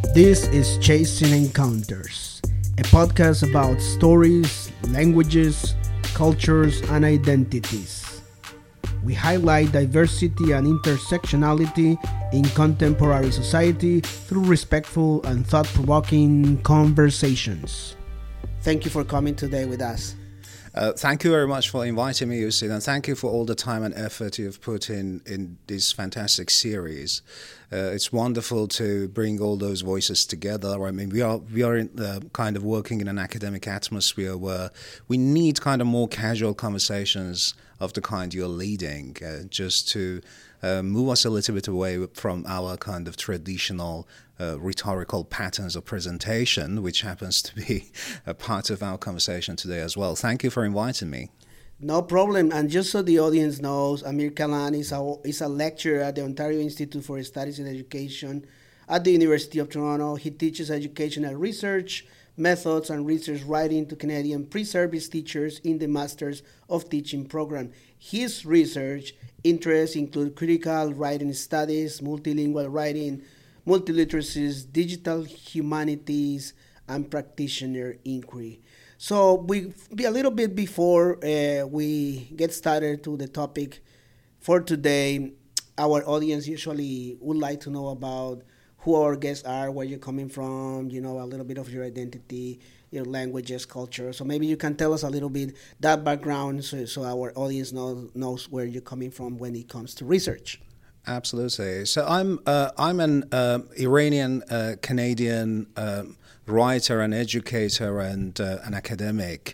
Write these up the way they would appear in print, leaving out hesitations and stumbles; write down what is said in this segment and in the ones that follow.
This is Chasing Encounters, a podcast about stories, languages, cultures, and identities. We highlight diversity and intersectionality in contemporary society through respectful and thought-provoking conversations. Thank you for coming today with us. Thank you very much for inviting me, Yusid, and thank you for all the time and effort you've put in this fantastic series. It's wonderful to bring all those voices together. I mean, we are in, kind of working in an academic atmosphere where we need kind of more casual conversations of the kind you're leading, just to move us a little bit away from our kind of traditional rhetorical patterns of presentation, which happens to be a part of our conversation today as well. Thank you for inviting me. No problem. And just so the audience knows, Amir Kalan is a lecturer at the Ontario Institute for Studies in Education at the University of Toronto. He teaches educational research methods and research writing to Canadian pre-service teachers in the Masters of Teaching program. His research interests include critical writing studies, multilingual writing, multiliteracies, digital humanities, and practitioner inquiry. So we a little bit before we get started to the topic for today, our audience usually would like to know about who our guests are, where you're coming from, a little bit of your identity, your languages, culture. So maybe you can tell us a little bit that background so our audience knows where you're coming from when it comes to research. Absolutely. So I'm an Iranian Canadian writer and educator and an academic.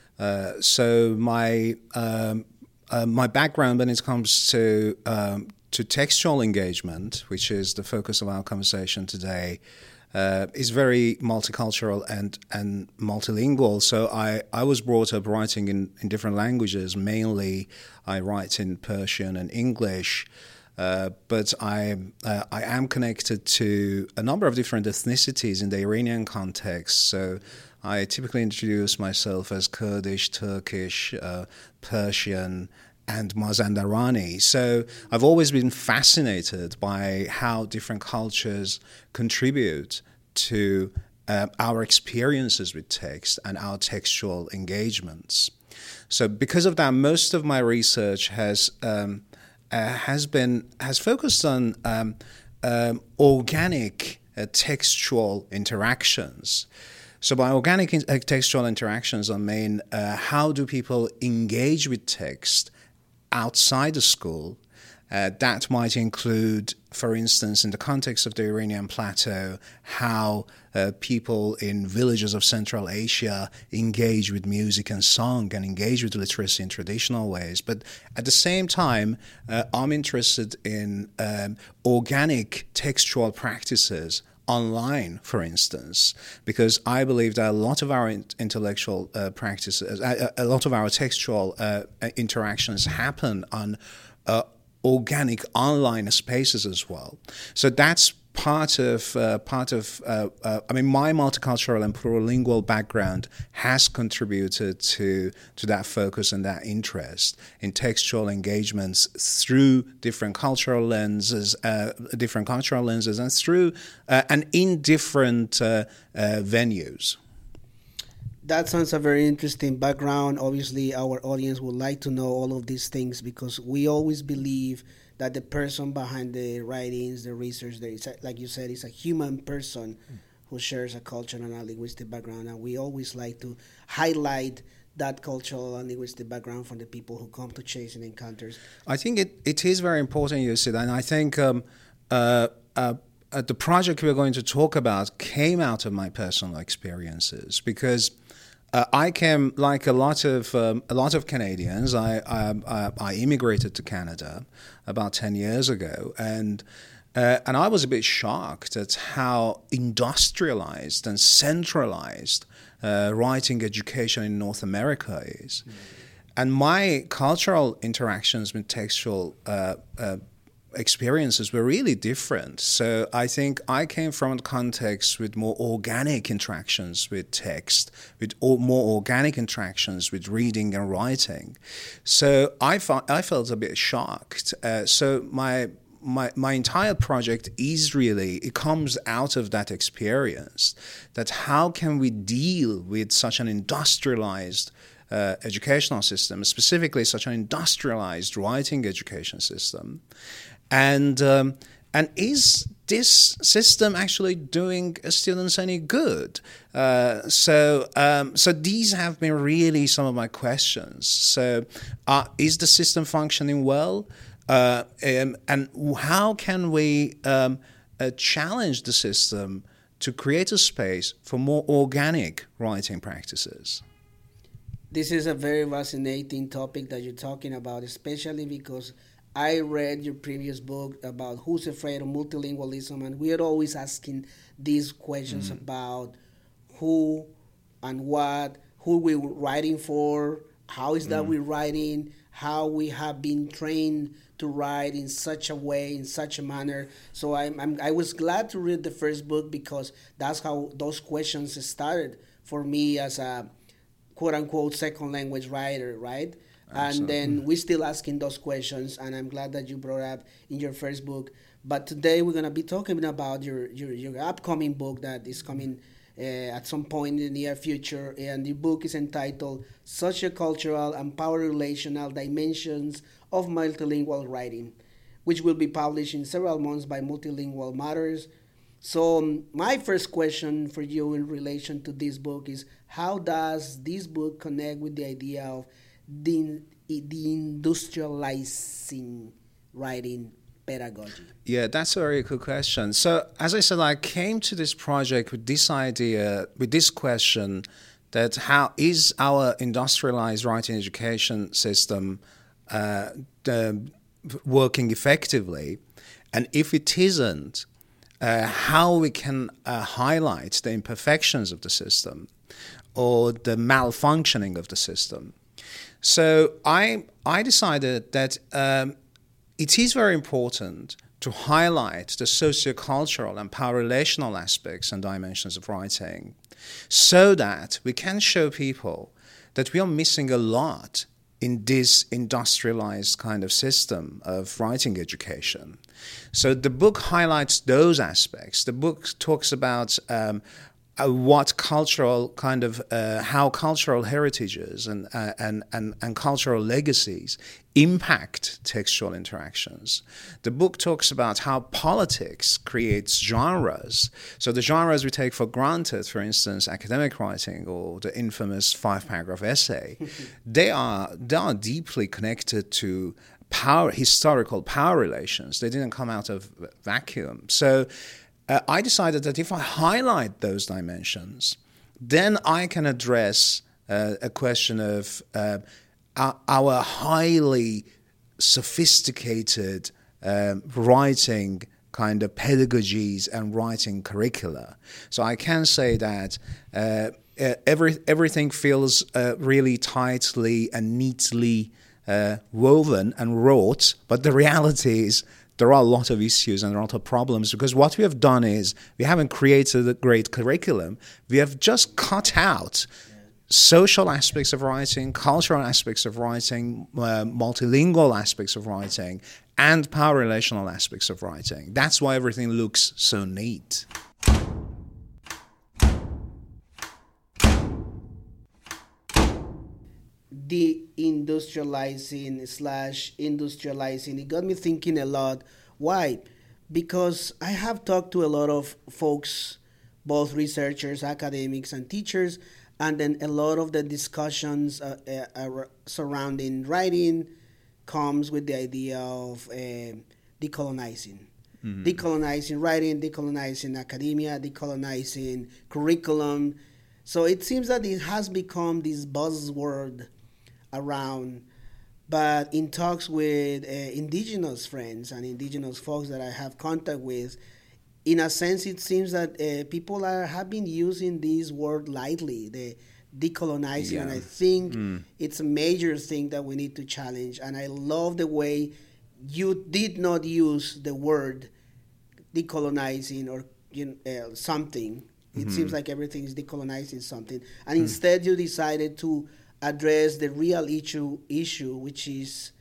So my background when it comes to textual engagement, which is the focus of our conversation today, is very multicultural and multilingual. So I was brought up writing in different languages. Mainly, I write in Persian and English. But I am connected to a number of different ethnicities in the Iranian context. So I typically introduce myself as Kurdish, Turkish, Persian, and Mazandarani. So I've always been fascinated by how different cultures contribute to our experiences with text and our textual engagements. So because of that, most of my research has focused on organic textual interactions. So by organic textual interactions, I mean how do people engage with text outside the school? That might include, for instance, in the context of the Iranian plateau, how people in villages of Central Asia engage with music and song and engage with literacy in traditional ways. But at the same time, I'm interested in organic textual practices online, for instance, because I believe that a lot of our intellectual practices, a lot of our textual interactions happen on organic online spaces as well. So that's part of my multicultural and plurilingual background has contributed to that focus and that interest in textual engagements through different cultural lenses and through and in different venues. That sounds a very interesting background. Obviously, our audience would like to know all of these things because we always believe that the person behind the writings, the research, like you said, is a human person who shares a cultural and a linguistic background. And we always like to highlight that cultural and linguistic background from the people who come to Chasing Encounters. I think it is very important, you said, and I think the project we're going to talk about came out of my personal experiences because I came, like a lot of Canadians. I immigrated to Canada about 10 years ago, and I was a bit shocked at how industrialized and centralized writing education in North America is. And my cultural interactions with textual experiences were really different. So I think I came from a context with more organic interactions with text, with more organic interactions with reading and writing. So I felt a bit shocked. So my my entire project is really, it comes out of that experience, that how can we deal with such an industrialized educational system, specifically such an industrialized writing education system, and is this system actually doing students any good? So these have been really some of my questions. So is the system functioning well? And how can we challenge the system to create a space for more organic writing practices? This is a very fascinating topic that you're talking about, especially because I read your previous book about Who's Afraid of Multilingualism, and we are always asking these questions about who and what, who we're writing for, how is that we're writing, how we have been trained to write in such a way, in such a manner. So I was glad to read the first book because that's how those questions started for me as a quote-unquote second language writer, right? And then we're still asking those questions, and I'm glad that you brought up in your first book. But today we're going to be talking about your upcoming book that is coming at some point in the near future, and the book is entitled Sociocultural and Power Relational Dimensions of Multilingual Writing, which will be published in several months by Multilingual Matters. So my first question for you in relation to this book is, how does this book connect with the idea of the industrializing writing pedagogy? Yeah, that's a very good question. So as I said, I came to this project with this idea, with this question, that how is our industrialized writing education system working effectively? And if it isn't, how we can highlight the imperfections of the system or the malfunctioning of the system. So I decided that it is very important to highlight the sociocultural and power relational aspects and dimensions of writing so that we can show people that we are missing a lot in this industrialized kind of system of writing education. So the book highlights those aspects. The book talks about what cultural kind of how cultural heritages and cultural legacies impact textual interactions. The book talks about how politics creates genres. So the genres we take for granted, for instance, academic writing or the infamous 5-paragraph essay, they are deeply connected to historical power relations. They didn't come out of vacuum. So I decided that if I highlight those dimensions, then I can address a question of our highly sophisticated writing kind of pedagogies and writing curricula. So I can say that everything feels really tightly and neatly woven and wrought, but the reality is there are a lot of issues and a lot of problems, because what we have done is we haven't created a great curriculum. We have just cut out social aspects of writing, cultural aspects of writing, multilingual aspects of writing, and power relational aspects of writing. That's why everything looks so neat. De-industrializing, it got me thinking a lot. Why? Because I have talked to a lot of folks, both researchers, academics, and teachers, and then a lot of the discussions surrounding writing comes with the idea of decolonizing. Mm-hmm. Decolonizing writing, decolonizing academia, decolonizing curriculum. So it seems that it has become this buzzword around, but in talks with indigenous friends and indigenous folks that I have contact with, in a sense it seems that people have been using this word lightly, the decolonizing, and I think it's a major thing that we need to challenge. And I love the way you did not use the word decolonizing or something. It seems like everything is decolonizing something, and instead you decided to address the real issue, which is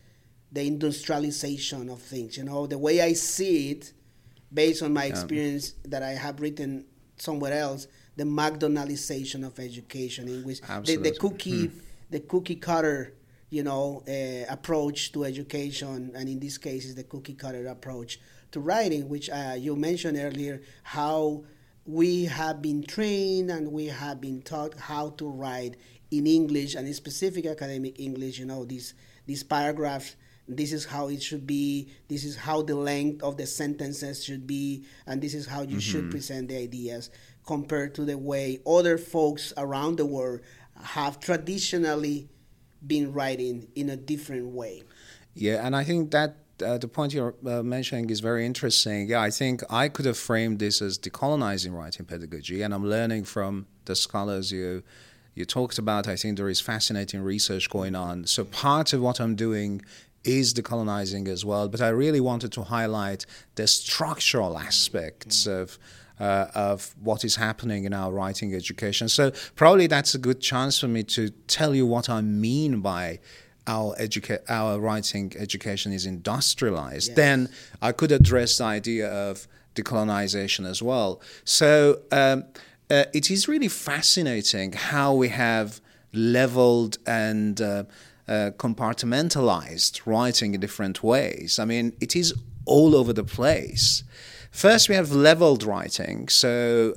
the industrialization of things. You know, the way I see it, based on my experience that I have written somewhere else, the McDonaldization of education, in which the cookie cutter, you know, approach to education, and in this case is the cookie cutter approach to writing, which you mentioned earlier, how we have been trained and we have been taught how to write in English, and in specific academic English. You know, these paragraphs, this is how it should be, this is how the length of the sentences should be, and this is how you should present the ideas, compared to the way other folks around the world have traditionally been writing in a different way. Yeah, and I think that the point you're mentioning is very interesting. Yeah, I think I could have framed this as decolonizing writing pedagogy, and I'm learning from the scholars you talked about. I think there is fascinating research going on. So part of what I'm doing is decolonizing as well, but I really wanted to highlight the structural aspects of what is happening in our writing education. So probably that's a good chance for me to tell you what I mean by our writing education is industrialized. Yes. Then I could address the idea of decolonization as well. So it is really fascinating how we have leveled and compartmentalized writing in different ways. I mean, it is all over the place. First, we have leveled writing. So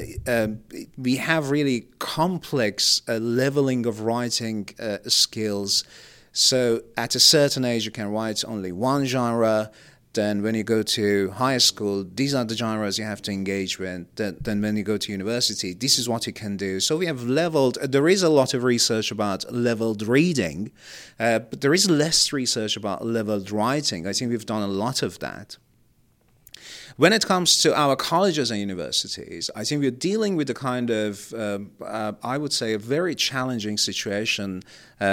we have really complex leveling of writing skills. So at a certain age, you can write only one genre. Then when you go to high school, these are the genres you have to engage with. Then when you go to university, this is what you can do. So we have leveled. There is a lot of research about leveled reading, but there is less research about leveled writing. I think we've done a lot of that. When it comes to our colleges and universities, I think we're dealing with a kind of, I would say, a very challenging situation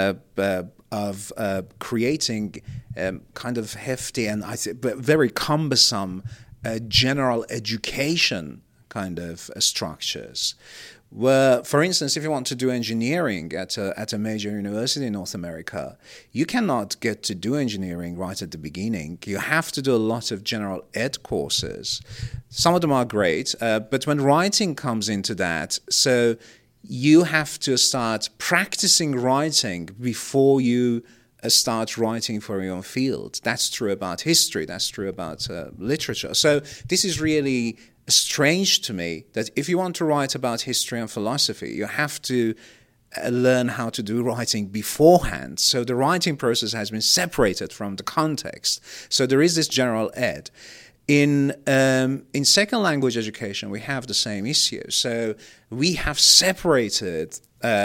of creating kind of hefty and but very cumbersome general education kind of structures. Where, for instance, if you want to do engineering at a major university in North America, you cannot get to do engineering right at the beginning. You have to do a lot of general ed courses. Some of them are great, but when writing comes into that, so you have to start practicing writing before you start writing for your own field. That's true about history. That's true about literature. So this is really strange to me that if you want to write about history and philosophy, you have to learn how to do writing beforehand. So the writing process has been separated from the context. So there is this general ed. In second language education, we have the same issue. So we have separated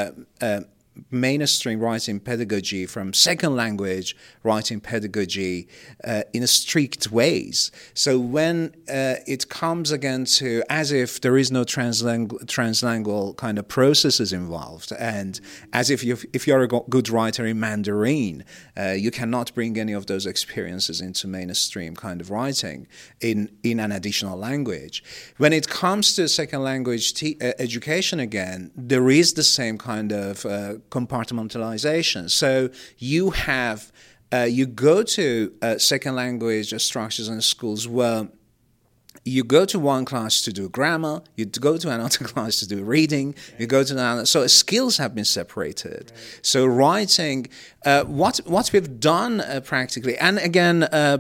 mainstream writing pedagogy from second language writing pedagogy in a strict ways. So when it comes again to as if there is no translingual kind of processes involved, and as if you're a good writer in Mandarin, you cannot bring any of those experiences into mainstream kind of writing in an additional language. When it comes to second language education again, there is the same kind of compartmentalization. So you have you go to second language structures in schools where you go to one class to do grammar, you go to another class to do reading, you go to another. So skills have been separated. Right. So writing, what we've done practically, and again,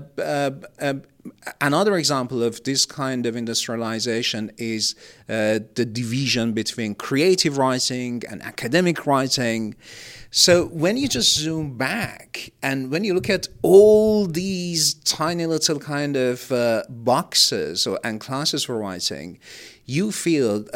another example of this kind of industrialization is the division between creative writing and academic writing. So when you just zoom back and when you look at all these tiny little kind of boxes and classes for writing, you feel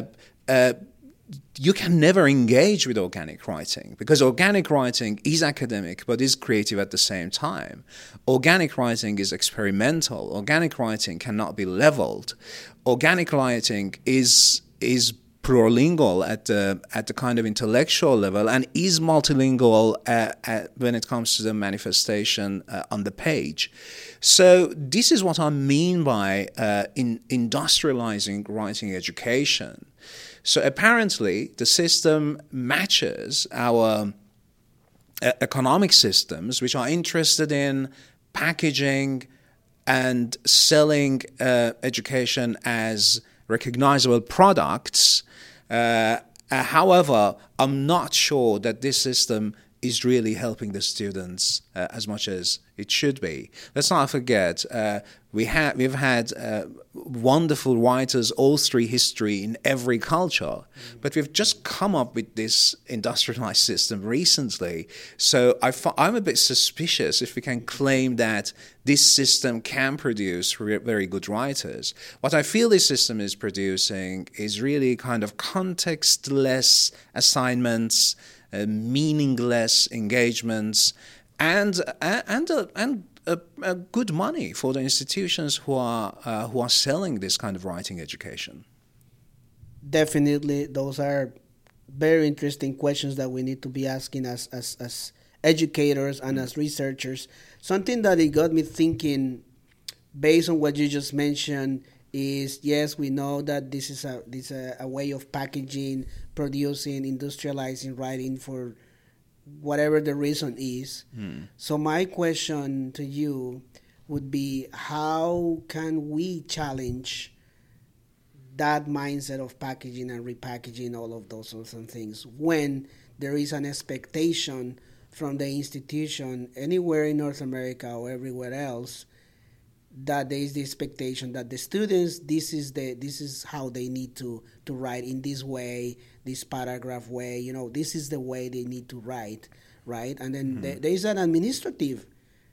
you can never engage with organic writing because organic writing is academic but is creative at the same time. Organic writing is experimental. Organic writing cannot be leveled. Organic writing is plurilingual at the kind of intellectual level and is multilingual when it comes to the manifestation on the page. So this is what I mean by in industrializing writing education. So apparently the system matches our economic systems which are interested in packaging and selling education as recognizable products. However, I'm not sure that this system is really helping the students as much as it should be. Let's not forget, we've had wonderful writers all through history in every culture, but we've just come up with this industrialized system recently. So I'm a bit suspicious if we can claim that this system can produce very good writers. What I feel this system is producing is really kind of contextless assignments, meaningless engagements, and good money for the institutions who are selling this kind of writing education. Definitely, those are very interesting questions that we need to be asking as educators and as researchers. Something that it got me thinking, based on what you just mentioned, is yes, we know that this is a way of packaging, producing, industrializing writing for whatever the reason is. So my question to you would be, how can we challenge that mindset of packaging and repackaging all of those sorts of things when there is an expectation from the institution anywhere in North America or everywhere else that there is the expectation that the students, this is how they need to write in this way, this paragraph way, this is the way they need to write, right? And then there is an administrative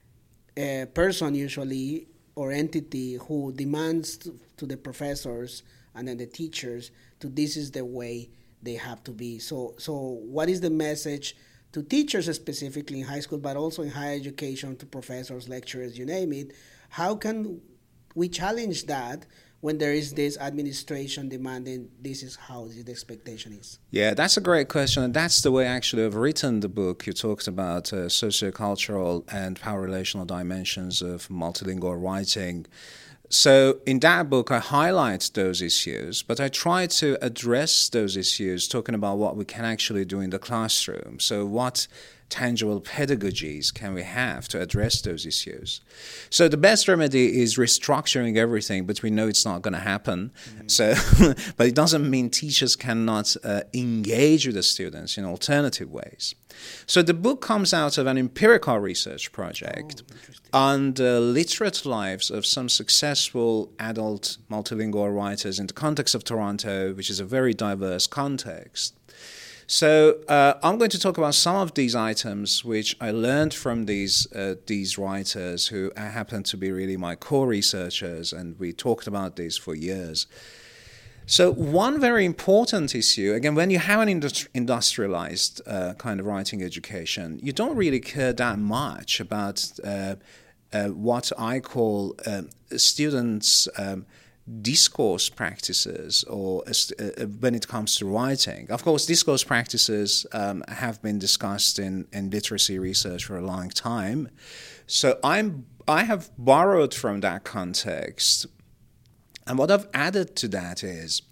person usually or entity who demands to the professors and then the teachers this is the way they have to be. So what is the message to teachers specifically in high school, but also in higher education, to professors, lecturers, you name it? How can we challenge that when there is this administration demanding this is how the expectation is? Yeah, that's a great question. And that's the way actually I've written the book. You talked about sociocultural and power relational dimensions of multilingual writing. So in that book, I highlight those issues, but I try to address those issues talking about what we can actually do in the classroom. So what tangible pedagogies can we have to address those issues? So the best remedy is restructuring everything, but we know it's not going to happen. So, but it doesn't mean teachers cannot engage with the students in alternative ways. So the book comes out of an empirical research project on the literate lives of some successful adult multilingual writers in the context of Toronto, which is a very diverse context. So I'm going to talk about some of these items which I learned from these writers who happen to be really my core researchers, and we talked about this for years. So one very important issue, again, when you have an industrialized kind of writing education, you don't really care that much about what I call students' discourse practices or when it comes to writing. Of course, discourse practices have been discussed in literacy research for a long time. So I have borrowed from that context. And what I've added to that is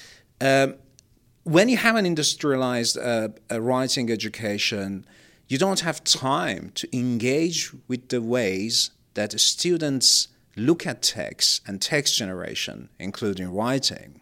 when you have an industrialized writing education, you don't have time to engage with the ways that students look at text and text generation, including writing.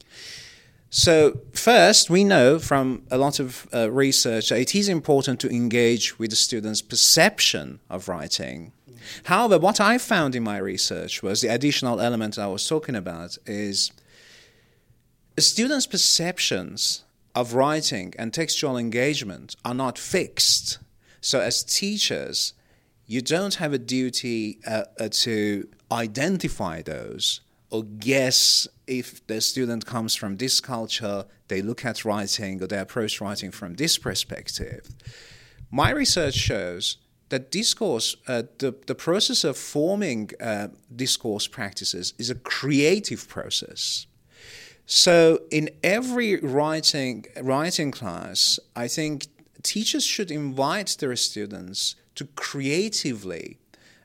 So first, we know from a lot of research that it is important to engage with the students' perception of writing. However, what I found in my research was the additional element I was talking about is students' perceptions of writing and textual engagement are not fixed. So as teachers, you don't have a duty to identify those or guess if the student comes from this culture, they look at writing or they approach writing from this perspective. My research shows that discourse, the process of forming discourse practices is a creative process. So in every writing class, I think teachers should invite their students to creatively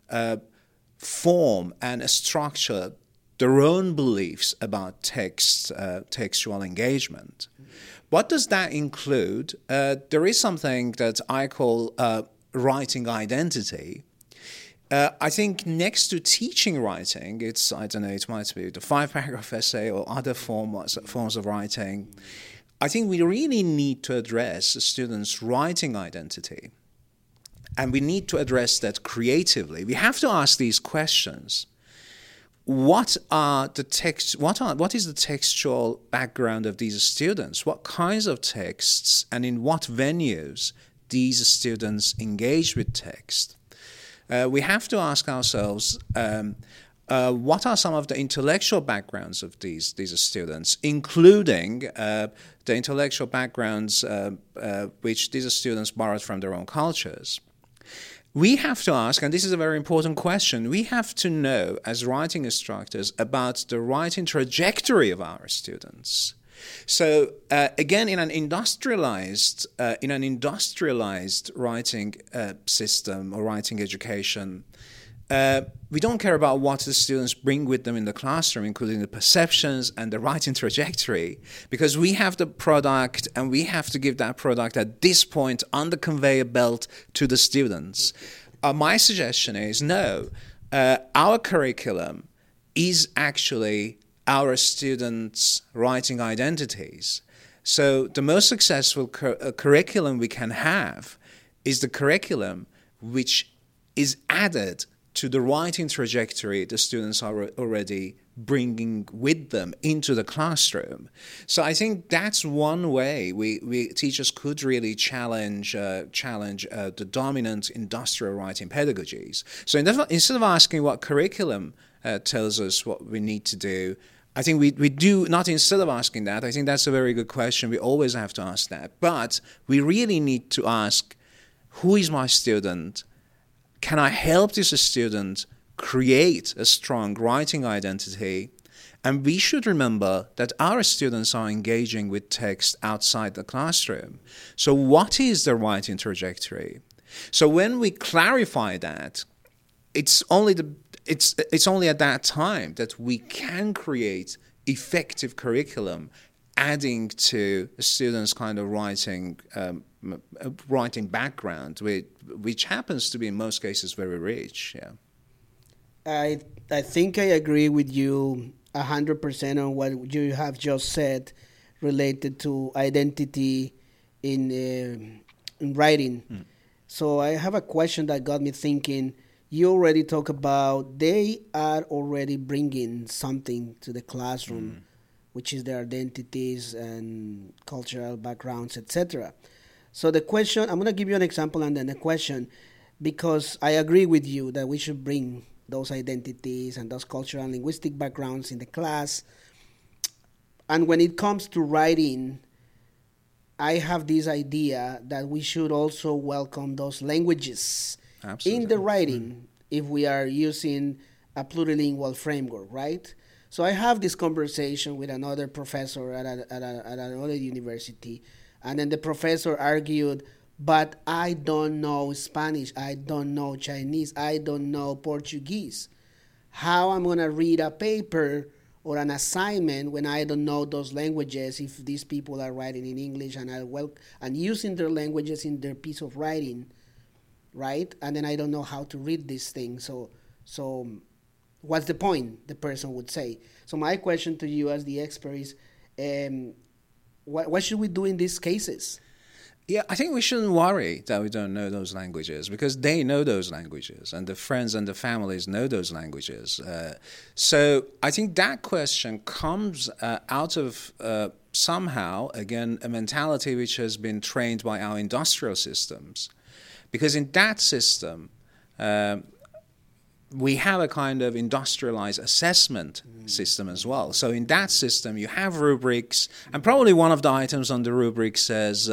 form and structure their own beliefs about textual engagement. What does that include? There is something that I call writing identity. I think next to teaching writing, it might be the 5-paragraph essay or other forms of writing. I think we really need to address students' writing identity. And we need to address that creatively. We have to ask these questions. What is the textual background of these students? What kinds of texts and in what venues these students engage with text? We have to ask ourselves, what are some of the intellectual backgrounds of these students, including the intellectual backgrounds which these students borrowed from their own cultures? We have to ask, and this is a very important question, we have to know as writing instructors about the writing trajectory of our students. So again, in an industrialized writing system or writing education, we don't care about what the students bring with them in the classroom, including the perceptions and the writing trajectory, because we have the product and we have to give that product at this point on the conveyor belt to the students. My suggestion is no, our curriculum is actually our students' writing identities. So the most successful curriculum we can have is the curriculum which is added to the writing trajectory the students are already bringing with them into the classroom. So I think that's one way we teachers could really challenge the dominant industrial writing pedagogies. So instead of asking what curriculum tells us what we need to do, I think we do not, instead of asking that, I think that's a very good question. We always have to ask that. But we really need to ask, who is my student? Can I help this student create a strong writing identity? And we should remember that our students are engaging with text outside the classroom. So what is the writing trajectory? So when we clarify that, it's only at that time that we can create effective curriculum adding to a student's kind of writing background, which happens to be in most cases very rich. Yeah, I think I agree with you 100% on what you have just said related to identity in writing. So I have a question that got me thinking. You already talk about they are already bringing something to the classroom, which is their identities and cultural backgrounds, etc. So the question, I'm going to give you an example and then a question, because I agree with you that we should bring those identities and those cultural and linguistic backgrounds in the class. And when it comes to writing, I have this idea that we should also welcome those languages in the writing if we are using a plurilingual framework, right? So I have this conversation with another professor at another university, and then the professor argued, but I don't know Spanish, I don't know Chinese, I don't know Portuguese. How am I going to read a paper or an assignment when I don't know those languages if these people are writing in English and using their languages in their piece of writing, right? And then I don't know how to read these things. So what's the point, the person would say. So my question to you as the expert is, what should we do in these cases? Yeah, I think we shouldn't worry that we don't know those languages, because they know those languages and the friends and the families know those languages. So I think that question comes out of somehow, again, a mentality which has been trained by our industrial systems. Because in that system, we have a kind of industrialized assessment system as well. So in that system, you have rubrics, and probably one of the items on the rubric says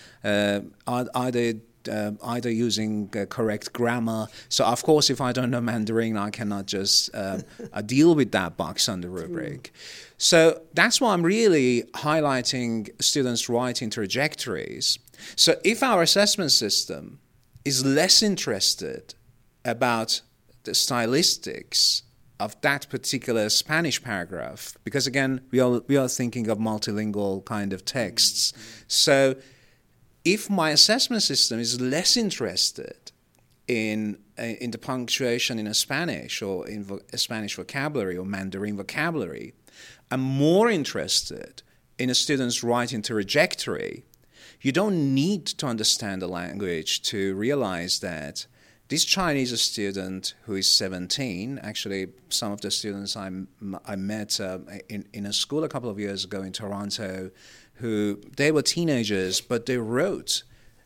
either using correct grammar. So of course, if I don't know Mandarin, I cannot just deal with that box on the rubric. So that's why I'm really highlighting students' writing trajectories. So if our assessment system is less interested about the stylistics of that particular Spanish paragraph, because again, we are thinking of multilingual kind of texts. So if my assessment system is less interested in the punctuation in a Spanish or in a Spanish vocabulary or Mandarin vocabulary, I'm more interested in a student's writing trajectory. You don't need to understand the language to realize that this Chinese student who is 17, actually some of the students I met in a school a couple of years ago in Toronto, who they were teenagers, but they wrote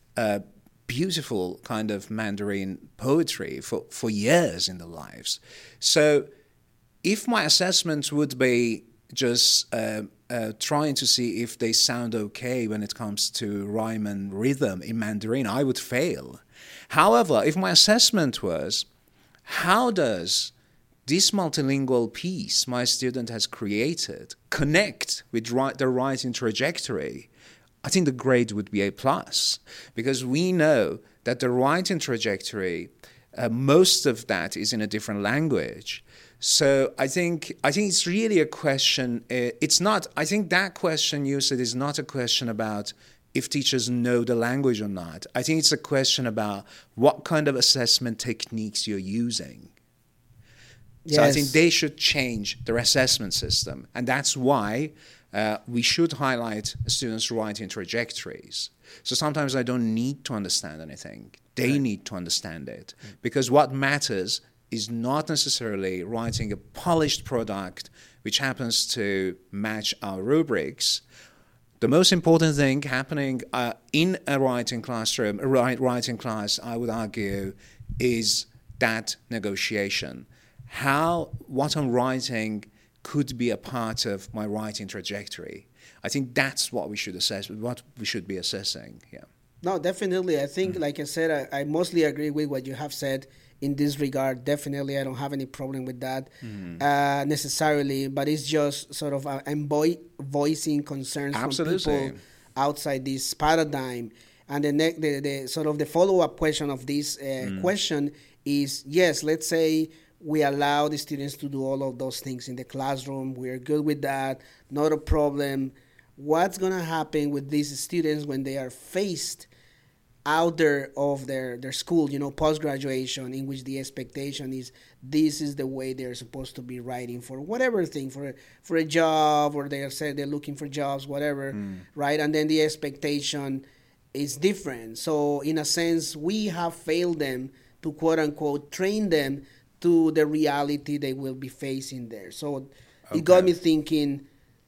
beautiful kind of Mandarin poetry for years in their lives. So if my assessment would be just trying to see if they sound okay when it comes to rhyme and rhythm in Mandarin, I would fail. However, if my assessment was, how does this multilingual piece my student has created connect with the writing trajectory, I think the grade would be A+, because we know that the writing trajectory, most of that is in a different language. So I think it's really a question. It's not. I think that question you said is not a question about if teachers know the language or not. I think it's a question about what kind of assessment techniques you're using. Yes. So I think they should change their assessment system, and that's why we should highlight students' writing trajectories. So sometimes I don't need to understand anything. They need to understand it, because what matters is not necessarily writing a polished product which happens to match our rubrics. The most important thing happening in a writing classroom, writing class, I would argue, is that negotiation. What I'm writing could be a part of my writing trajectory. I think that's what we should assess, what we should be assessing. Yeah. No, definitely. I think, like I said, I mostly agree with what you have said in this regard. Definitely, I don't have any problem with that necessarily, but it's just sort of I'm voicing concerns from people outside this paradigm. And the sort of the follow-up question of this question is, yes, let's say we allow the students to do all of those things in the classroom. We're good with that, not a problem. What's going to happen with these students when they are faced out there of their school, post-graduation, in which the expectation is this is the way they're supposed to be writing for whatever thing, for a job, or they're looking for jobs, whatever, right? And then the expectation is different. So in a sense, we have failed them to, quote-unquote, train them to the reality they will be facing there. So it got me thinking,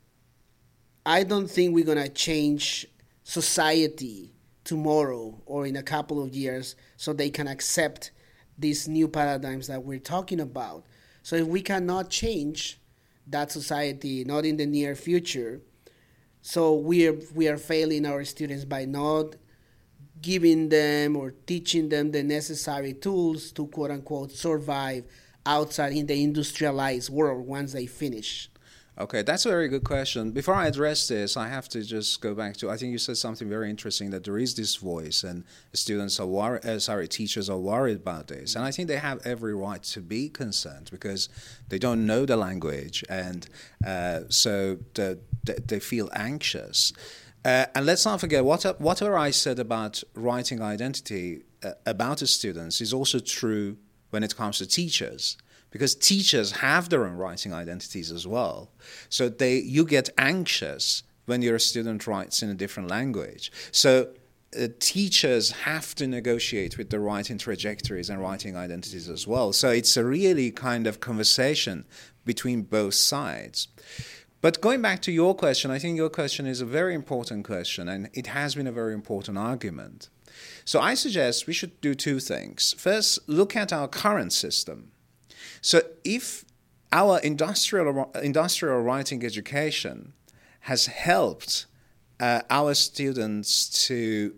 I don't think we're going to change society tomorrow or in a couple of years so they can accept these new paradigms that we're talking about. So if we cannot change that society, not in the near future, so we are failing our students by not giving them or teaching them the necessary tools to, quote-unquote, survive outside in the industrialized world once they finish. Okay, that's a very good question. Before I address this, I have to just go back to, I think you said something very interesting, that there is this voice and students are worried, teachers are worried about this. And I think they have every right to be concerned because they don't know the language, and so they feel anxious. And let's not forget, whatever I said about writing identity about the students is also true when it comes to teachers, because teachers have their own writing identities as well. So you get anxious when your student writes in a different language. So teachers have to negotiate with the writing trajectories and writing identities as well. So it's a really kind of conversation between both sides. But going back to your question, I think your question is a very important question, and it has been a very important argument. So I suggest we should do two things. First, look at our current system. So if our industrial writing education has helped our students to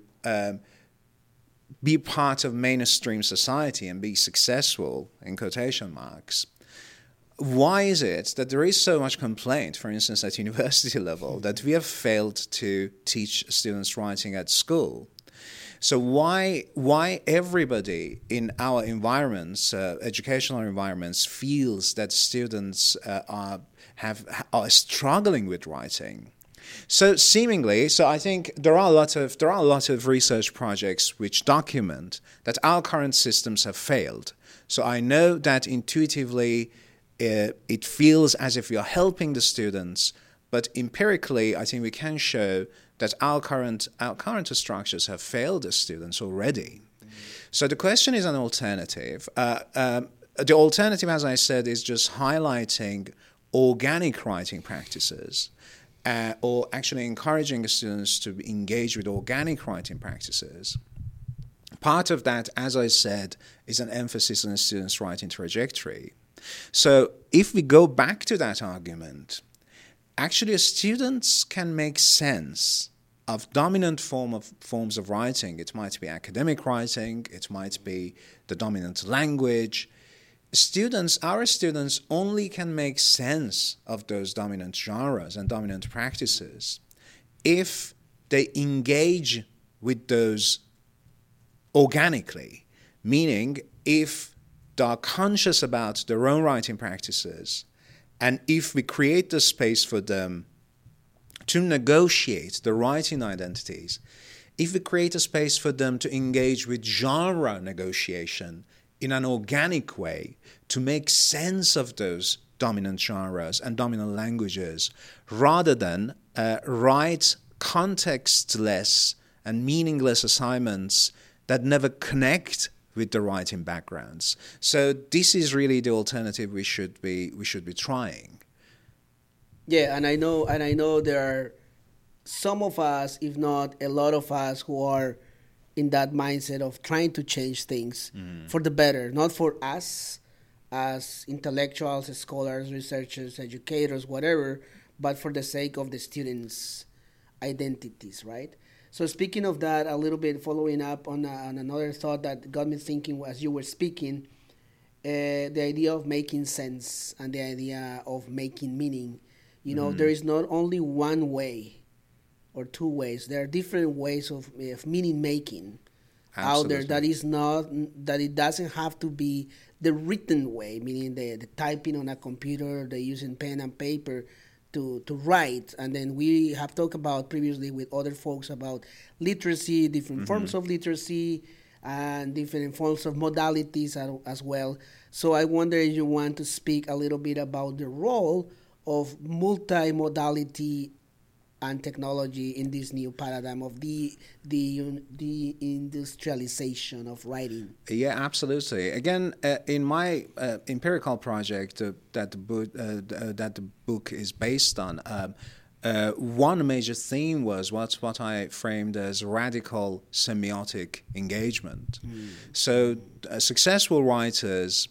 be part of mainstream society and be successful, in quotation marks, why is it that there is so much complaint, for instance, at university level, that we have failed to teach students writing at school? So why everybody in our environments, educational environments, feels that students are struggling with writing? So seemingly, I think there are a lot of research projects which document that our current systems have failed. So I know that intuitively it feels as if you're helping the students, but empirically, I think we can show that our current structures have failed the students already. So the question is an alternative. The alternative, as I said, is just highlighting organic writing practices, or actually encouraging the students to engage with organic writing practices. Part of that, as I said, is an emphasis on the students' writing trajectory. So if we go back to that argument, actually students can make sense of dominant forms of writing. It might be academic writing, it might be the dominant language. Our students only can make sense of those dominant genres and dominant practices if they engage with those organically, meaning if they are conscious about their own writing practices, and if we create the space for them to negotiate the writing identities, if we create a space for them to engage with genre negotiation in an organic way, to make sense of those dominant genres and dominant languages, rather than write contextless and meaningless assignments that never connect with the writing backgrounds. So this is really the alternative we should be trying. Yeah, and I know there are some of us, if not a lot of us, who are in that mindset of trying to change things for the better, not for us as intellectuals, scholars, researchers, educators, whatever, but for the sake of the students' identities, right? So speaking of that, a little bit following up on another thought that got me thinking as you were speaking, the idea of making sense and the idea of making meaning. You know, there is not only one way or two ways. There are different ways of meaning making out there. That it doesn't have to be the written way, meaning the typing on a computer, the using pen and paper to write. And then we have talked about previously with other folks about literacy, different forms of literacy, and different forms of modalities as well. So I wonder if you want to speak a little bit about the role of multimodality and technology in this new paradigm of the industrialization of writing. Yeah, absolutely. Again, in my empirical project that the book is based on, one major theme was what I framed as radical semiotic engagement. So successful writers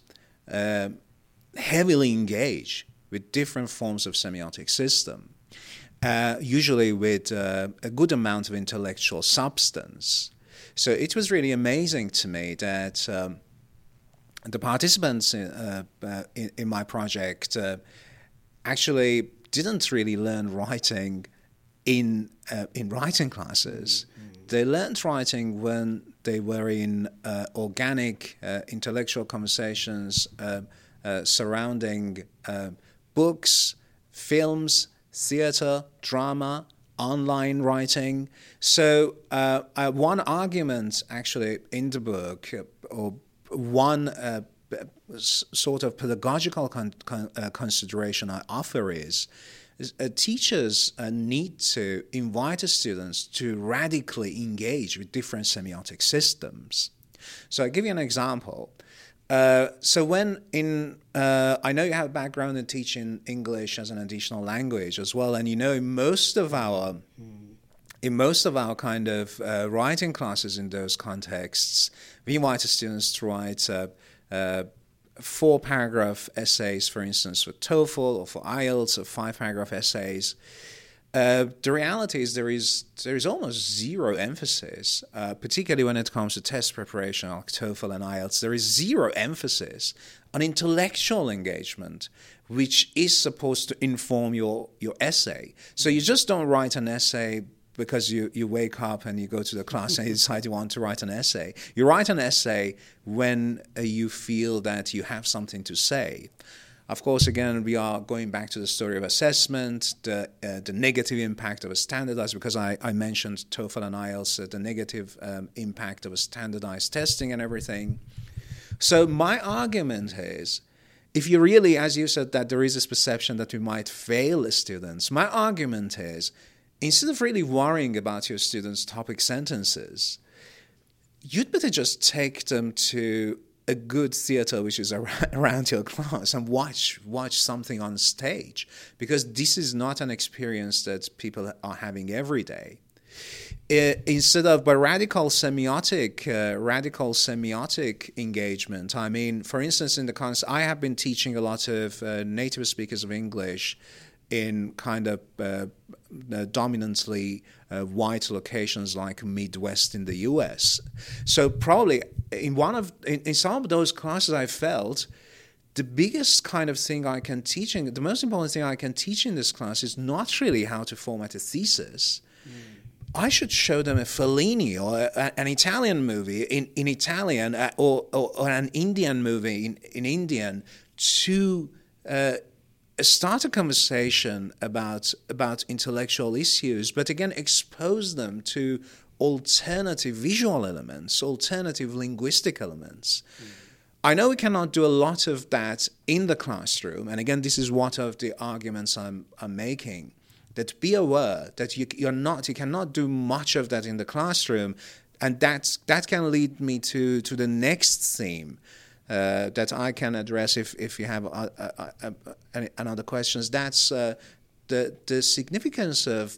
heavily engage with different forms of semiotic system. Usually with a good amount of intellectual substance. So it was really amazing to me that the participants in my project actually didn't really learn writing in writing classes. They learned writing when they were in organic intellectual conversations surrounding books, films, theater, drama, online writing. So one argument actually in the book, or one sort of pedagogical consideration I offer is teachers need to invite the students to radically engage with different semiotic systems. So I'll give you an example. So when I know you have a background in teaching English as an additional language as well, and you know in most of our kind of writing classes in those contexts, we invite the students to write 4-paragraph essays, for instance, for TOEFL or for IELTS, or 5-paragraph essays. The reality is there is almost zero emphasis, particularly when it comes to test preparation like TOEFL and IELTS. There is zero emphasis on intellectual engagement, which is supposed to inform your essay. So you just don't write an essay because you wake up and you go to the class and you decide you want to write an essay. You write an essay when you feel that you have something to say. Of course, again, we are going back to the story of assessment, the negative impact of a standardized, because I mentioned TOEFL and IELTS, the negative impact of a standardized testing and everything. So my argument is, if you really, as you said, that there is this perception that we might fail students, my argument is, instead of really worrying about your students' topic sentences, you'd better just take them to a good theater which is around your class and watch something on stage, because this is not an experience that people are having every day. Instead of by radical semiotic engagement, I mean, for instance, in the context, I have been teaching a lot of native speakers of English in kind of dominantly white locations like Midwest in the U.S. So probably in some of those classes, I felt the biggest kind of thing I can teach, the most important thing I can teach in this class is not really how to format a thesis. I should show them a Fellini or an Italian movie in Italian or an Indian movie in Indian to start a conversation about intellectual issues, but again expose them to alternative visual elements, alternative linguistic elements. I know we cannot do a lot of that in the classroom, and again, this is one of the arguments I'm making. That be aware that you cannot do much of that in the classroom, and that can lead me to the next theme that I can address if you have another questions. That's the significance of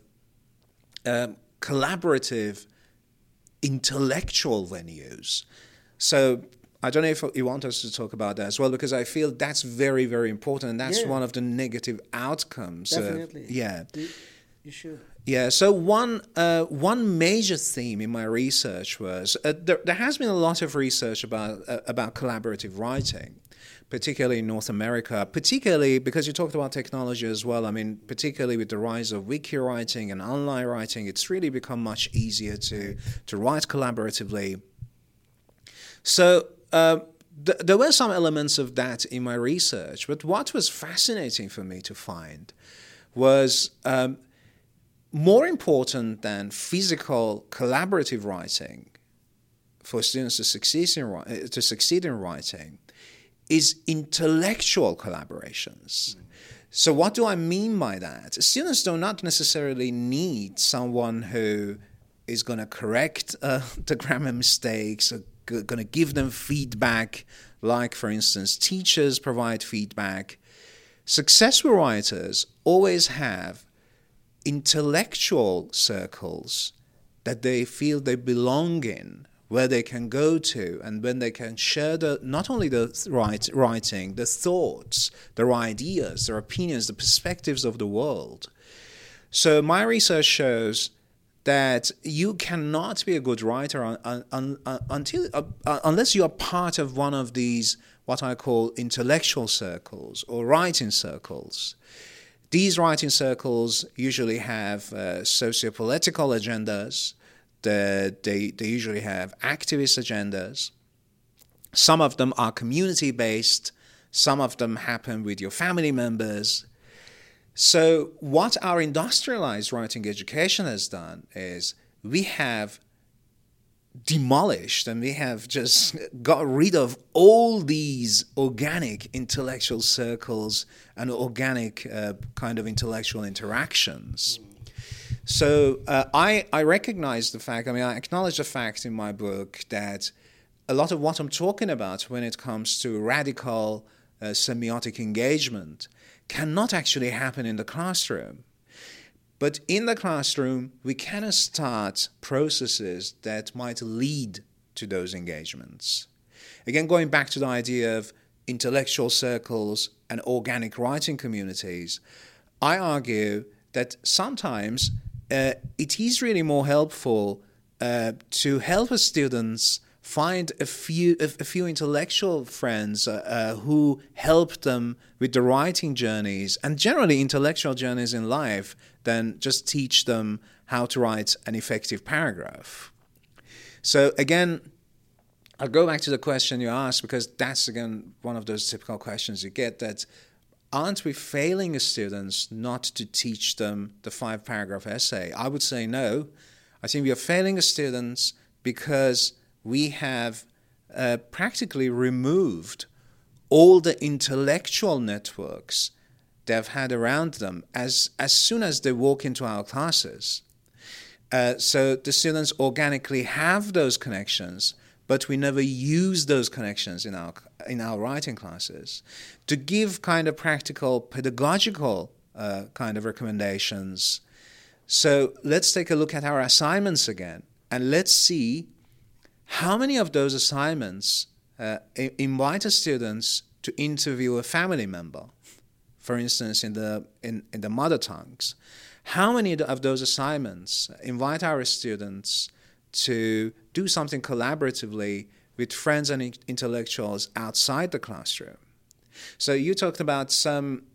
collaborative intellectual venues. So I don't know if you want us to talk about that as well, because I feel that's very, very important, and that's one of the negative outcomes. Definitely. You should. Yeah. So one major theme in my research was there has been a lot of research about collaborative writing, particularly in North America. Particularly because you talked about technology as well. I mean, particularly with the rise of wiki writing and online writing, it's really become much easier to write collaboratively. So. There were some elements of that in my research, but what was fascinating for me to find was more important than physical collaborative writing for students to succeed in writing is intellectual collaborations. So what do I mean by that? Students do not necessarily need someone who is going to correct the grammar mistakes, or going to give them feedback, like, for instance, teachers provide feedback. Successful writers always have intellectual circles that they feel they belong in, where they can go to, and when they can share not only the writing, the thoughts, their ideas, their opinions, the perspectives of the world. So my research shows that you cannot be a good writer unless you are part of one of these, what I call intellectual circles or writing circles. These writing circles usually have socio-political agendas. They usually have activist agendas. Some of them are community-based. Some of them happen with your family members. So what our industrialized writing education has done is we have demolished and we have just got rid of all these organic intellectual circles and organic kind of intellectual interactions. So I recognize the fact, I acknowledge the fact in my book that a lot of what I'm talking about when it comes to radical semiotic engagement cannot actually happen in the classroom. But in the classroom, we can start processes that might lead to those engagements. Again, going back to the idea of intellectual circles and organic writing communities, I argue that sometimes it is really more helpful to help students find a few intellectual friends who help them with the writing journeys and generally intellectual journeys in life than just teach them how to write an effective paragraph. So again, I'll go back to the question you asked, because that's again one of those typical questions you get, that aren't we failing as students not to teach them the 5-paragraph essay? I would say no. I think we are failing as students because we have practically removed all the intellectual networks they've had around them as soon as they walk into our classes. So the students organically have those connections, but we never use those connections in our writing classes. To give kind of practical, pedagogical kind of recommendations. So let's take a look at our assignments again, and let's see how many of those assignments invite the students to interview a family member, for instance, in the mother tongues. How many of those assignments invite our students to do something collaboratively with friends and intellectuals outside the classroom? So you talked about some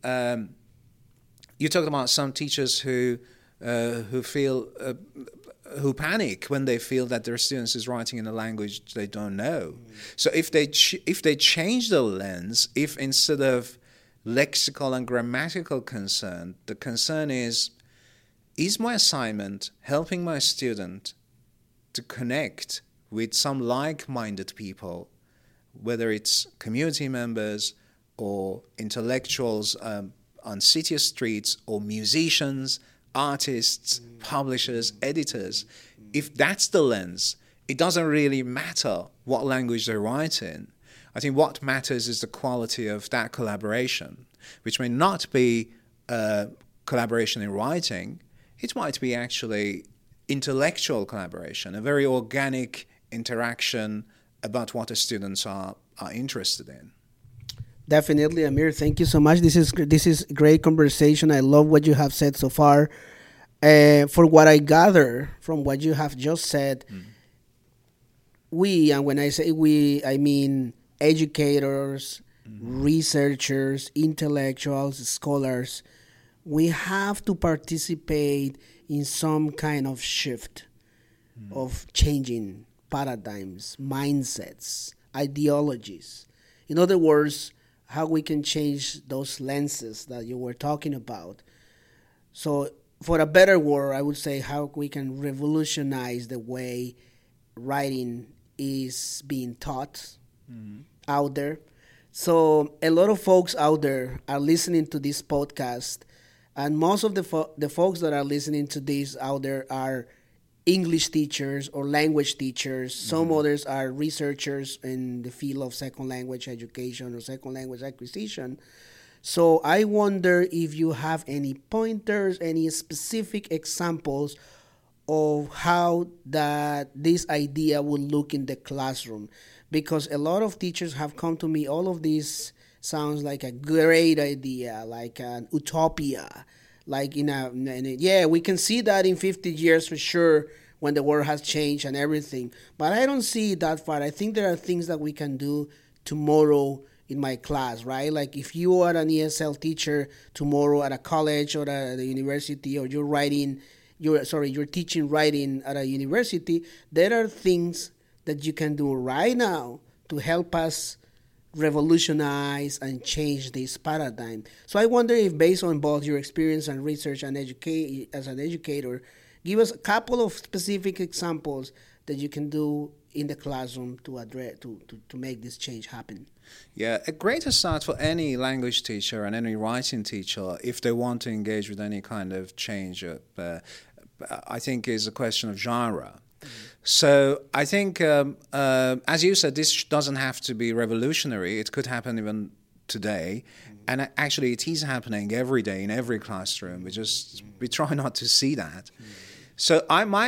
teachers who panic when they feel that their students is writing in a language they don't know. So if they change the lens, if instead of lexical and grammatical concern, the concern is my assignment helping my student to connect with some like-minded people, whether it's community members or intellectuals on city streets or musicians, artists, publishers, editors. If that's the lens, it doesn't really matter what language they write in. I think what matters is the quality of that collaboration, which may not be collaboration in writing. It might be actually intellectual collaboration, a very organic interaction about what the students are interested in. Definitely, Amir. Thank you so much. This is great conversation. I love what you have said so far. For what I gather from what you have just said, we, and when I say we, I mean educators, researchers, intellectuals, scholars, we have to participate in some kind of shift of changing paradigms, mindsets, ideologies. In other words, how we can change those lenses that you were talking about. So for a better word, I would say how we can revolutionize the way writing is being taught out there. So a lot of folks out there are listening to this podcast, and most of the folks that are listening to this out there are English teachers or language teachers. Some others are researchers in the field of second language education or second language acquisition. So I wonder if you have any pointers, any specific examples of how this idea will look in the classroom. Because a lot of teachers have come to me, all of this sounds like a great idea, like an utopia. Like yeah, we can see that in 50 years for sure when the world has changed and everything. But I don't see it that far. I think there are things that we can do tomorrow in my class, right? Like if you are an ESL teacher tomorrow at a college or at the university, or you're teaching writing at a university, there are things that you can do right now to help us revolutionize and change this paradigm. So I wonder if, based on both your experience and research and as an educator, give us a couple of specific examples that you can do in the classroom to address to make this change happen. Yeah, a great start for any language teacher and any writing teacher, if they want to engage with any kind of change, I think is a question of genre. So I think, as you said, this doesn't have to be revolutionary. It could happen even today. And actually it is happening every day in every classroom. We try not to see that. So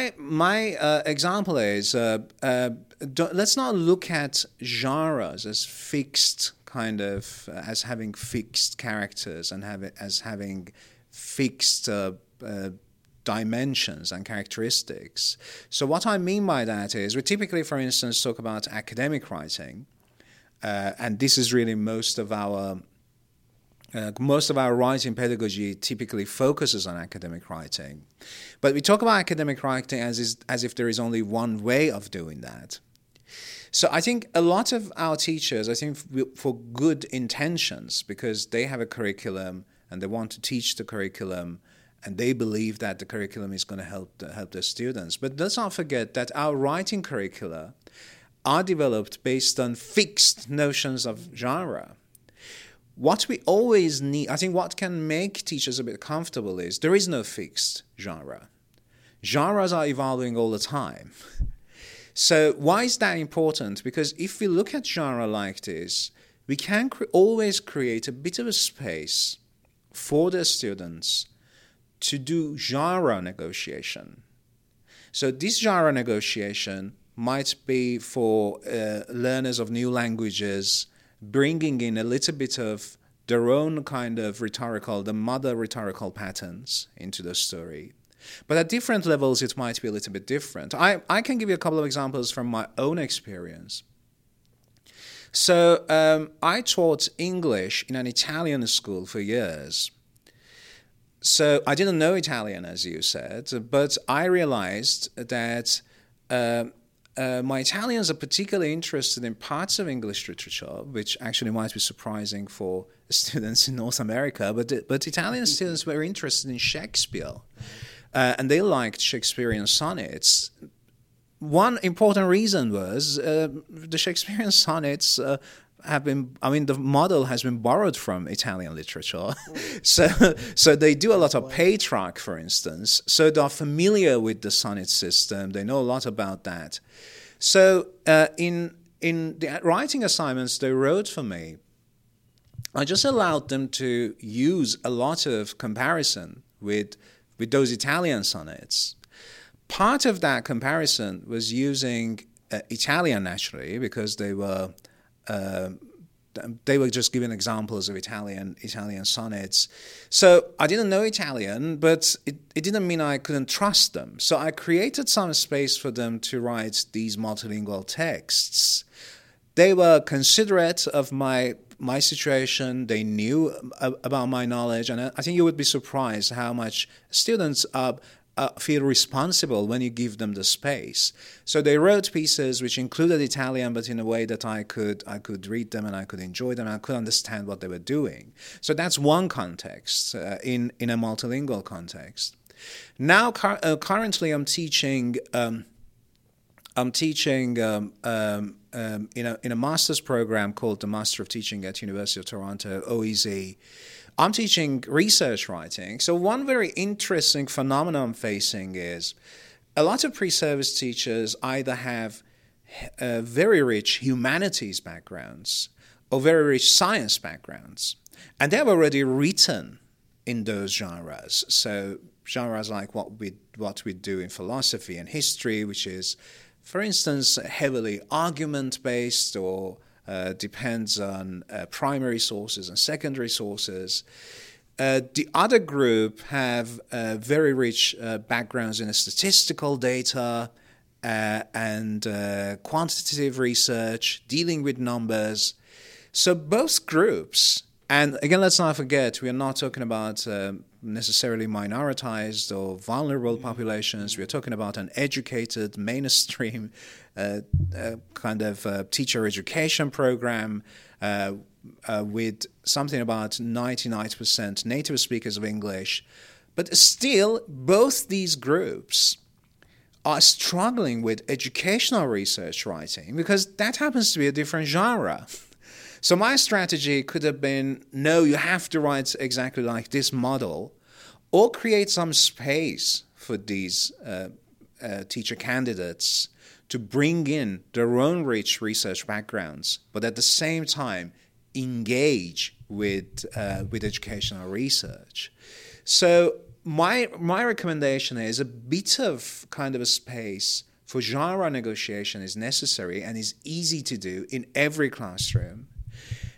my example is, let's not look at genres as fixed as having fixed characters and as having fixed dimensions and characteristics. So what I mean by that is we typically, for instance, talk about academic writing, and this is really most of our writing pedagogy typically focuses on academic writing. But we talk about academic writing as if there is only one way of doing that. So I think a lot of our teachers, I think for good intentions, because they have a curriculum and they want to teach the curriculum, and they believe that the curriculum is going to help their students. But let's not forget that our writing curricula are developed based on fixed notions of genre. What we always need, I think what can make teachers a bit comfortable is there is no fixed genre. Genres are evolving all the time. So why is that important? Because if we look at genre like this, we can always create a bit of a space for the students to do genre negotiation. So this genre negotiation might be for learners of new languages, bringing in a little bit of their own kind of the mother rhetorical patterns into the story. But at different levels, it might be a little bit different. I can give you a couple of examples from my own experience. So I taught English in an Italian school for years. So I didn't know Italian, as you said, but I realized that my Italians are particularly interested in parts of English literature, which actually might be surprising for students in North America, but Italian students were interested in Shakespeare, and they liked Shakespearean sonnets. One important reason was the Shakespearean sonnets the model has been borrowed from Italian literature. So they do a lot of Petrarch, for instance. So they're familiar with the sonnet system. They know a lot about that. So in the writing assignments they wrote for me, I just allowed them to use a lot of comparison with those Italian sonnets. Part of that comparison was using Italian, naturally, because they were just giving examples of Italian sonnets. So I didn't know Italian, but it didn't mean I couldn't trust them. So I created some space for them to write these multilingual texts. They were considerate of my situation. They knew about my knowledge, and I think you would be surprised how much students feel responsible when you give them the space. So they wrote pieces which included Italian, but in a way that I could read them and I could enjoy them and I could understand what they were doing. So that's one context in a multilingual context. Now, currently, I'm teaching. In a master's program called the Master of Teaching at University of Toronto, OEZ. I'm teaching research writing. So one very interesting phenomenon I'm facing is a lot of pre-service teachers either have very rich humanities backgrounds or very rich science backgrounds, and they've already written in those genres. So genres like what we do in philosophy and history, which is, for instance, heavily argument-based or depends on primary sources and secondary sources. The other group have very rich backgrounds in statistical data and quantitative research, dealing with numbers. So both groups, and again, let's not forget, we are not talking about necessarily minoritized or vulnerable populations. We are talking about an educated, mainstream kind of teacher education program with something about 99% native speakers of English. But still, both these groups are struggling with educational research writing because that happens to be a different genre. So my strategy could have been, no, you have to write exactly like this model, or create some space for these teacher candidates to bring in their own rich research backgrounds, but at the same time engage with educational research. So my recommendation is a bit of kind of a space for genre negotiation is necessary and is easy to do in every classroom.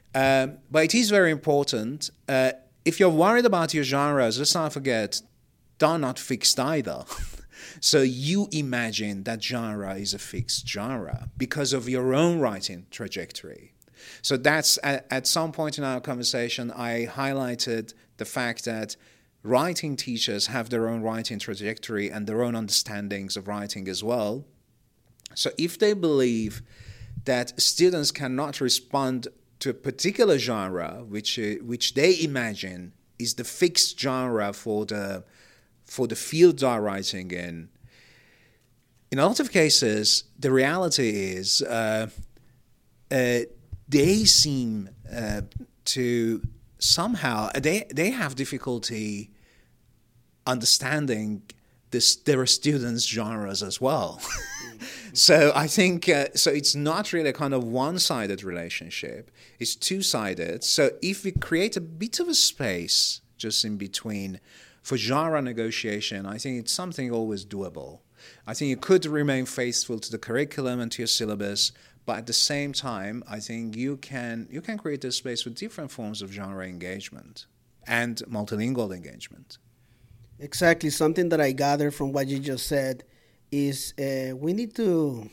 But it is very important. If you're worried about your genres, let's not forget they're not fixed either. So you imagine that genre is a fixed genre because of your own writing trajectory. So that's at some point in our conversation, I highlighted the fact that writing teachers have their own writing trajectory and their own understandings of writing as well. So if they believe that students cannot respond to a particular genre, which they imagine is the fixed genre for the field they're writing in a lot of cases, the reality is they seem to somehow they have difficulty understanding their students' genres as well. So I think so it's not really a kind of one-sided relationship. It's two-sided. So if we create a bit of a space just in between for genre negotiation, I think it's something always doable. I think you could remain faithful to the curriculum and to your syllabus, but at the same time, I think you can create a space with different forms of genre engagement and multilingual engagement. Exactly. Something that I gather from what you just said is we need to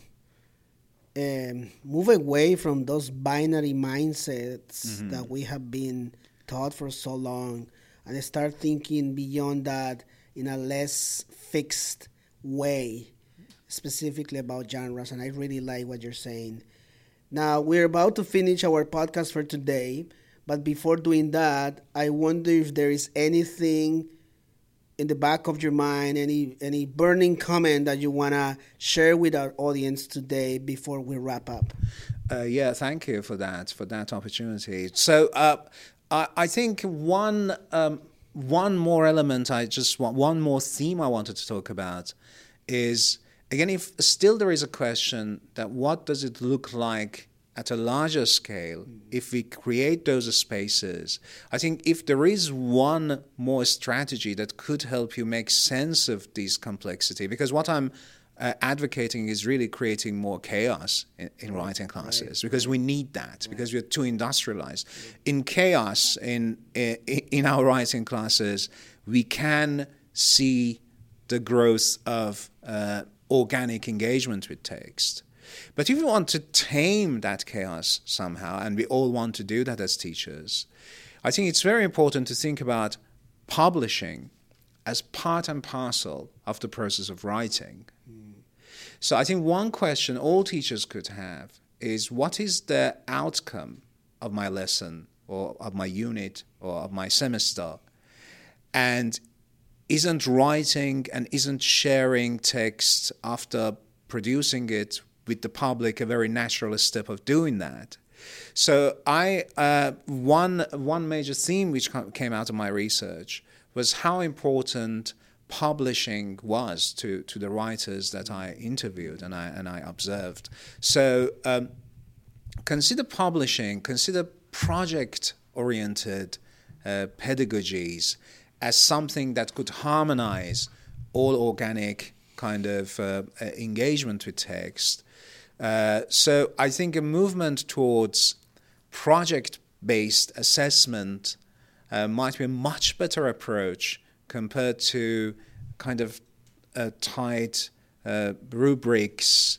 move away from those binary mindsets that we have been taught for so long and start thinking beyond that in a less fixed way, specifically about genres. And I really like what you're saying. Now, we're about to finish our podcast for today, but before doing that, I wonder if there is anything in the back of your mind, any burning comment that you want to share with our audience today before we wrap up. Yeah, thank you for that opportunity. So I think one more element, one more theme I wanted to talk about is, again, if still there is a question that what does it look like at a larger scale if we create those spaces. I think if there is one more strategy that could help you make sense of this complexity, because what I'm advocating is really creating more chaos in writing classes, because we need that, because we're too industrialized. In chaos, in our writing classes, we can see the growth of organic engagement with text. But if we want to tame that chaos somehow, and we all want to do that as teachers, I think it's very important to think about publishing as part and parcel of the process of writing. So I think one question all teachers could have is, what is the outcome of my lesson or of my unit or of my semester? And isn't writing and isn't sharing text after producing it with the public a very natural step of doing that? So one major theme which came out of my research was how important publishing was to the writers that I interviewed and I observed. So consider publishing, consider project-oriented pedagogies as something that could harmonize all organic kind of engagement with text. So I think a movement towards project-based assessment might be a much better approach compared to kind of tight rubrics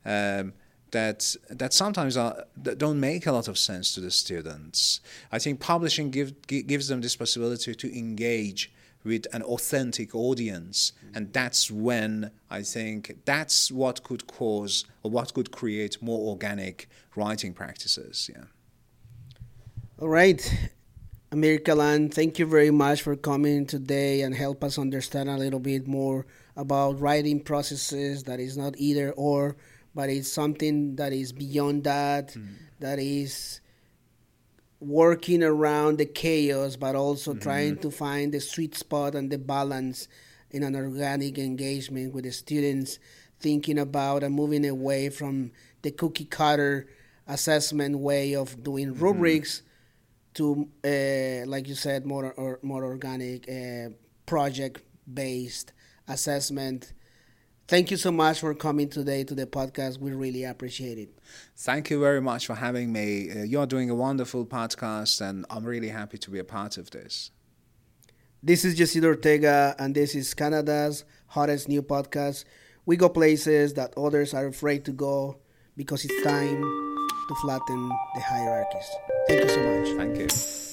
that sometimes that don't make a lot of sense to the students. I think publishing gives them this possibility to engage with an authentic audience, and that's when I think that's what could cause or what could create more organic writing practices. Yeah. All right. Amir Kalan, thank you very much for coming today and help us understand a little bit more about writing processes that is not either or, but it's something that is beyond that, that is working around the chaos, but also trying to find the sweet spot and the balance in an organic engagement with the students, thinking about and moving away from the cookie cutter assessment way of doing rubrics to, like you said, more organic, project-based assessment. Thank you so much for coming today to the podcast. We really appreciate it. Thank you very much for having me. You're doing a wonderful podcast, and I'm really happy to be a part of this. This is Yesida Ortega, and this is Canada's hottest new podcast. We go places that others are afraid to go because it's time to flatten the hierarchies. Thank you so much. Thank you.